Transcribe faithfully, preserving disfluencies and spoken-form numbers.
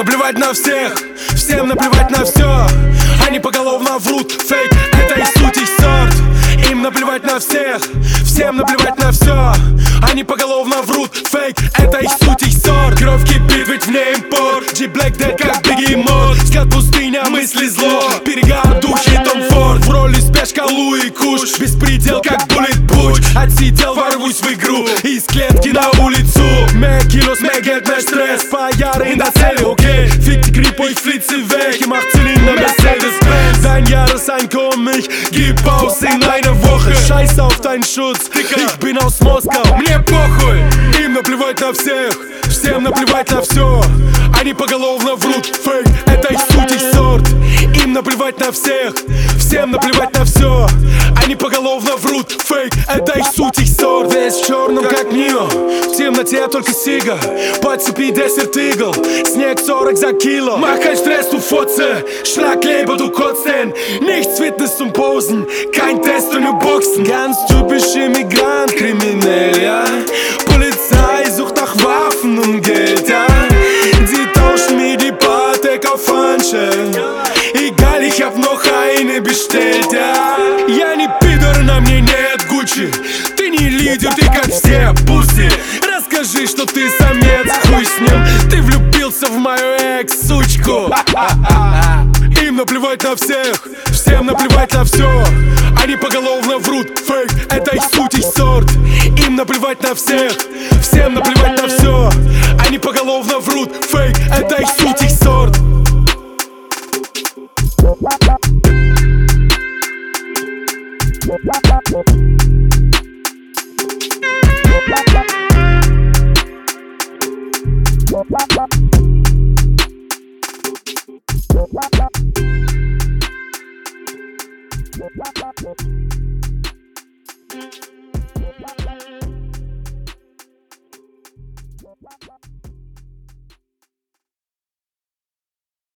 наплевать на всех, всем наплевать на все. Они поголовно врут, фейк, это их суть, их сорт. Им наплевать на всех, всем наплевать на все. Они поголовно врут, фейк, это их суть, их сорт. Кровь кипит, ведь в ней импорт. G-Black Dead как бегемот. Скат пустыня, мысли зло. Перегар, духи, Том Форд. В роли спешка, Луи Куш. Беспредел как Bullet Butch. Отсидел, ворвусь в игру из клетки на улицу. Mehr Kilos, mehr Geld, mehr Stress. Paar Jahre in der Zelle, okay. Fick die Grippe, ich flitze weg. Ich mach Zylinder, Mercedes-Benz. Dein Jahreseinkommen, ich gib aus in einer Woche. Scheiß auf deinen Schutz, ich bin aus Moskau. Мне похуй, им наплевать на всех, всем наплевать на все. Они поголовно врут, фейк, это их суть, их сорт. Им наплевать на всех, всем наплевать на все. Они поголовно врут, фейк, это их суть, их сорт. Весь в черном как Нио, в темноте только сига. По цепи Desert Eagle, снег сорок за кило. Mach kein Stress, du Fotze, Schlagleber, du Kotzen. Nichts Fitness zum Posen, kein Test und nur Boxen. Ganz typisch Immigrant, kriminell, ja. Polizei sucht nach Waffen und Geld, ja. Sie tauschen mir die Patek auf Handschellen. Egal, ich hab noch eine bestellt, ja. Я не пидор, на мне нет Гуччи. Ты не лидер, ты как все, пуси. Расскажи, что ты самец, хуй с ним. Ты влюбился в мою экс-сучку. Им наплевать на всех, всем наплевать на все. Они поголовно врут, фейк, это их суть, их сорт. Им наплевать на всех, всем наплевать на все. Они поголовно врут, фейк, это их суть, их